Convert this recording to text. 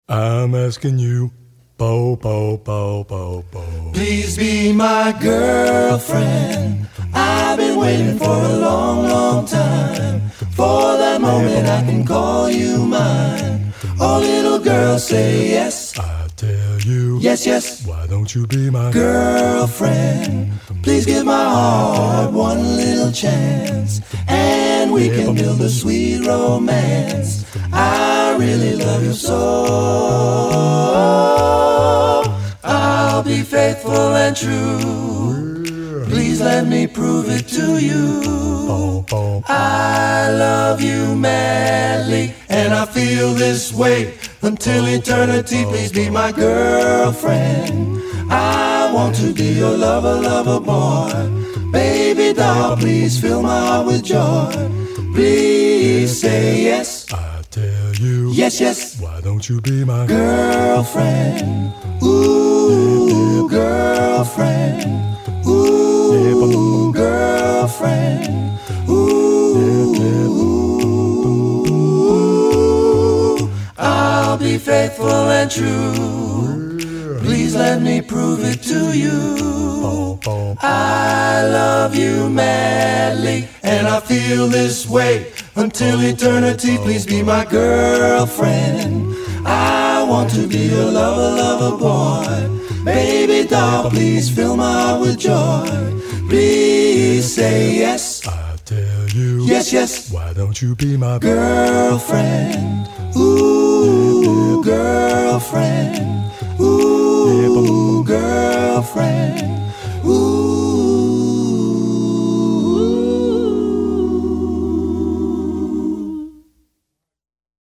I'm asking you, bo, bo, bo, bo, bo. Please be my girlfriend. I've been waiting for a long, long time. For that moment I can call you mine. Oh, little girl, say yes. I tell you, yes, yes. Why don't you be my girlfriend? Please give my heart one little chance, and we can build a sweet romance. I really love you so. I'll be faithful and true. Please let me prove it to you. I love you madly, and I feel this way until eternity. Please be my girlfriend. I want to be your lover, lover boy. Baby doll, please fill my heart with joy. Please say yes. I tell you, yes, yes. Why don't you be my girlfriend? Ooh, girlfriend. Ooh, girlfriend. Ooh, I'll be faithful and true. Please let me prove it to you. I love you madly, and I feel this way until eternity. Please be my girlfriend. I want to be your lover, lover boy. Baby doll, please fill my heart with joy. Please say yes. I tell you, yes, yes. Why don't you be my girlfriend? Ooh, girlfriend. Ooh, girlfriend.